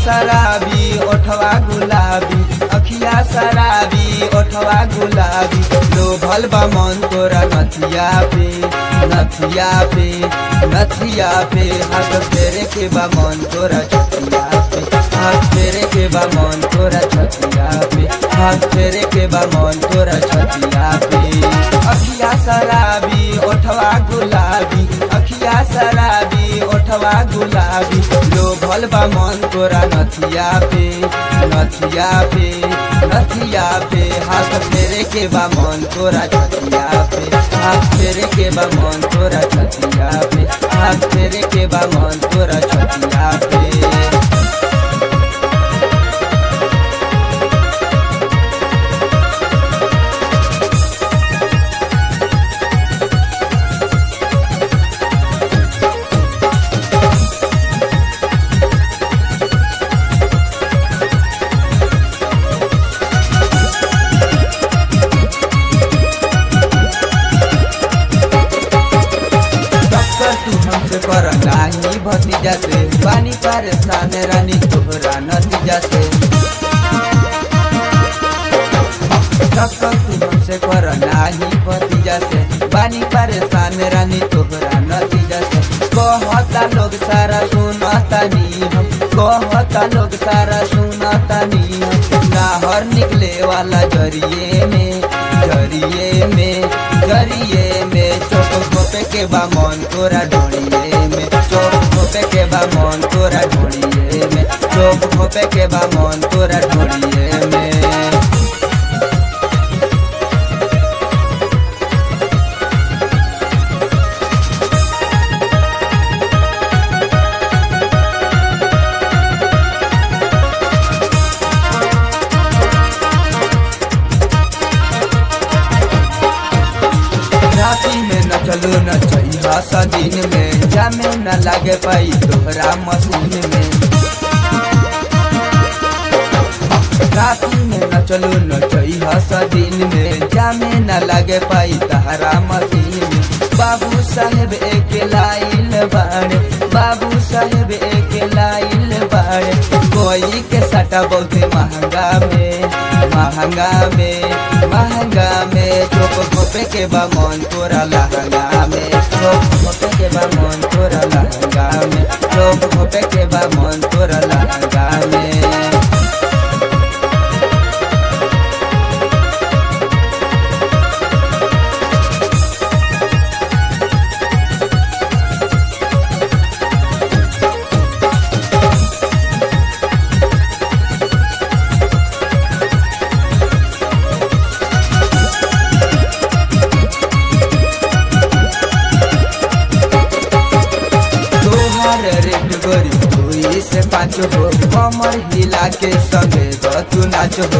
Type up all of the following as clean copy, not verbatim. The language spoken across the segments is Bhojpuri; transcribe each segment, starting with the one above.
शराबी ओठवा गुलाबी, अखिया शराबी ओठवा गुलाबी, लोभल बा मन तोरा नथिया पे, नथिया पे, नथिया पे, हाथ फेरे के बा मन तोरा छतिया पे, हाथ फेरे के बा मन तोरा छतिया पे, हाथ फेरे के बा मन तोरा छतिया पे। अखिया शराबी ओठवा गुलाबी, अखिया शराबी ओठवा गुलाबी, लोभल बा मन तोरा नथिया पे, नथिया पे, नथिया पे, हाथ फेरे के बा मन तोरा छतिया पे, हाथ फेरे के बा मन तोरा छतिया पे, हाथ फेरे के बा मन तोरा छतिया पे। कर नाही भतीजा से पानी परेशान रानी तोहरा नतीजा से, टक्कर तू हमसे कर नाही भतीजा से पानी परेशान रानी तोहरा नतीजा से। कहता लोग सारा सुनता नी हम, कहता लोग सारा सुनता नी हम, नाहर निकले वाला जरिए में, जरिए में, जरिए में, चौक घोपे के बा मन तोरा ढोड़िए में, चौक घोपे के बा मन तोरा ढोड़िए में, चौक घोपे के बा मन तोरा ढोड़िए में। राती में न चलो न चाहिए सदीन में, जामे न लागे पाई तोहरा मशीन में। राती में न चलो न चाहिए सदीन में, जामे न लागे पाई तोहरा मशीन में। बाबू साहेब एक लाइल बाड़े, बाबू साहेब एक लाइल बाड़े, कोई के सटा बहुत महंगा में, महंगा में, महंगा में, चौक घोपे के बा मन तोरा लहंगा में, चौक घोपे के बा मन तोरा लहंगा में, चौक घोपे के बा मन तोरा लहंगा में। रेट गोरी दुई से पाँच हो, कमर हिला के संगे तू नाच हो।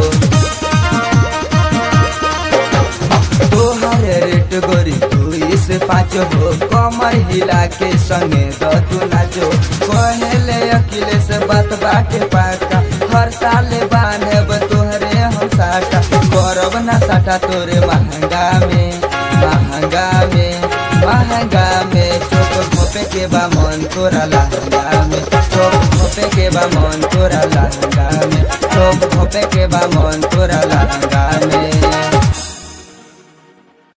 तोहर रेट गोरी दुई से पाँच हो, कमर हिला के संगे तू नाचो। कहले अकेले से बात बाटे पाका, हर साल बांधब तोहरे हम साटा, करब ना साटा तोरे महंगा में, महंगा में, महंगा में, चौक घोपे के बा मन तोरा लहंगा में, चौक घोपे के बा मन तोरा लहंगा में, चौक घोपे के बा मन तोरा लहंगा में।